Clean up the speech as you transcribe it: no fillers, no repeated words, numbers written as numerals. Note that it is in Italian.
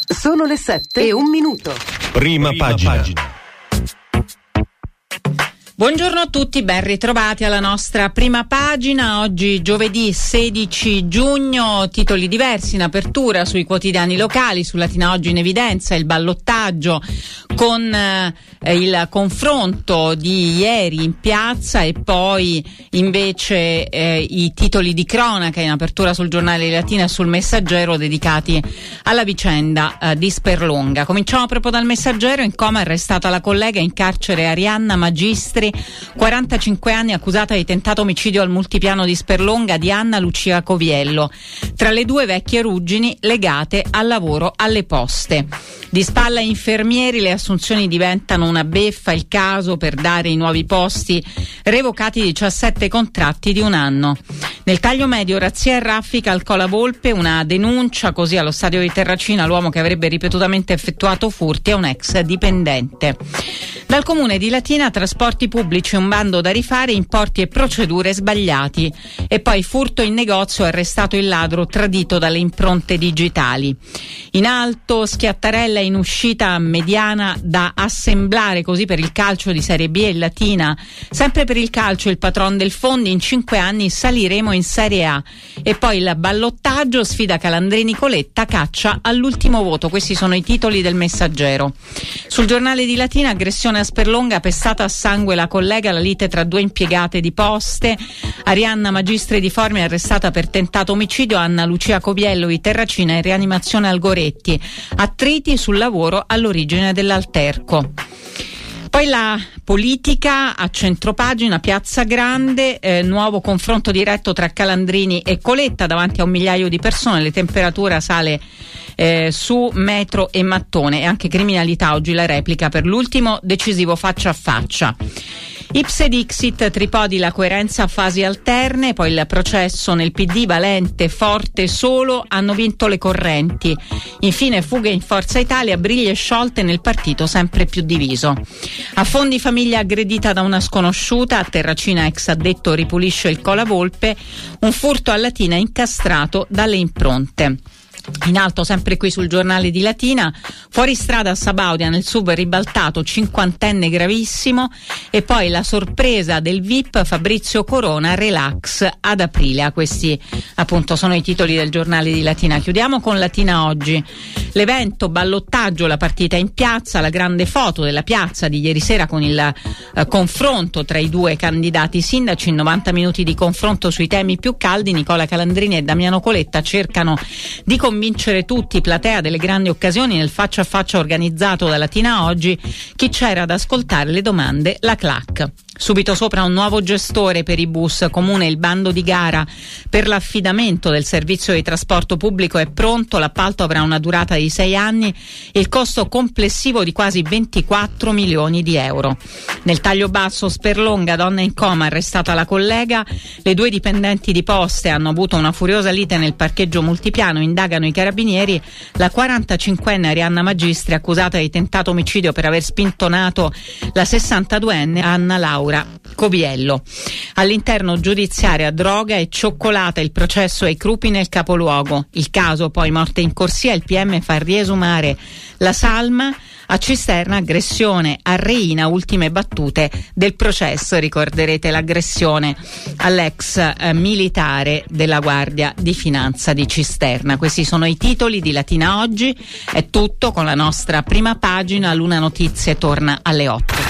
Sono le 7:01. Prima pagina. Buongiorno a tutti, ben ritrovati alla nostra prima pagina. Oggi giovedì 16 giugno, titoli diversi in apertura sui quotidiani locali. Su Latina Oggi in evidenza il ballottaggio con il confronto di ieri in piazza e poi invece i titoli di cronaca in apertura sul Giornale di Latina e sul Messaggero dedicati alla vicenda di Sperlonga. Cominciamo proprio dal Messaggero. In coma è arrestata la collega, in carcere Arianna Magistri, 45 anni, accusata di tentato omicidio al multipiano di Sperlonga di Anna Lucia Coviello. Tra le due vecchie ruggini legate al lavoro alle poste. Di spalla ai infermieri, le assunzioni diventano una beffa, il caso per dare i nuovi posti, revocati 17 contratti di un anno. Nel taglio medio, razzia e raffica al Cola Volpe, una denuncia così allo stadio di Terracina, l'uomo che avrebbe ripetutamente effettuato furti a un ex dipendente. Dal comune di Latina, trasporti pubblici, un bando da rifare, importi e procedure sbagliati. E poi furto in negozio, arrestato il ladro tradito dalle impronte digitali. In alto, Schiattarella in uscita mediana da assemblare, così per il calcio di Serie B e Latina. Sempre per il calcio il patron del Fondi, in 5 anni saliremo in Serie A. E poi il ballottaggio, sfida Calandrini Coletta, caccia all'ultimo voto. Questi sono i titoli del Messaggero. Sul Giornale di Latina, aggressione a Sperlonga, pestata a sangue la collega, la lite tra due impiegate di poste. Arianna Magistri di Formia arrestata per tentato omicidio, Anna Lucia Coviello di Terracina in rianimazione al Goretti. Attriti sul lavoro all'origine dell'alterco. Poi la politica a centropagina, Piazza Grande, nuovo confronto diretto tra Calandrini e Coletta davanti a 1 migliaio di persone, le temperature sale su metro e mattone, e anche criminalità, oggi la replica per l'ultimo decisivo faccia a faccia. Ipse dixit, Tripodi, la coerenza a fasi alterne, poi il processo nel PD, Valente, Forte solo, hanno vinto le correnti. Infine fughe in Forza Italia, briglie sciolte nel partito sempre più diviso. A Fondi famiglia aggredita da una sconosciuta, a Terracina ex addetto ripulisce il Cola Volpe, un furto a Latina incastrato dalle impronte. In alto, sempre qui sul Giornale di Latina, fuori strada a Sabaudia nel sub ribaltato, 50enne gravissimo, e poi la sorpresa del VIP Fabrizio Corona, relax ad aprile. Questi appunto sono i titoli del Giornale di Latina. Chiudiamo con Latina Oggi. L'evento ballottaggio, la partita in piazza, la grande foto della piazza di ieri sera con il confronto tra i due candidati sindaci, in 90 minuti di confronto sui temi più caldi. Nicola Calandrini e Damiano Coletta cercano di convincere tutti, platea delle grandi occasioni, nel faccia a faccia organizzato da Latina Oggi. Chi c'era ad ascoltare le domande? La CLAC. Subito sopra un nuovo gestore per i bus, comune il bando di gara per l'affidamento del servizio di trasporto pubblico è pronto, l'appalto avrà una durata di 6 anni e il costo complessivo di quasi 24 milioni di euro. Nel taglio basso, Sperlonga, donna in coma, arrestata la collega, le due dipendenti di poste hanno avuto una furiosa lite nel parcheggio multipiano, indagano i carabinieri, la 45enne Arianna Magistri accusata di tentato omicidio per aver spintonato la 62enne Anna Laura Coviello. All'interno giudiziaria, droga e cioccolata, il processo ai Crupi nel capoluogo. Il caso poi morte in corsia, il PM fa riesumare la salma. A Cisterna, aggressione a Reina, ultime battute del processo. Ricorderete l'aggressione all'ex militare della Guardia di Finanza di Cisterna. Questi sono i titoli di Latina Oggi. È tutto con la nostra prima pagina. Luna Notizie torna alle 8.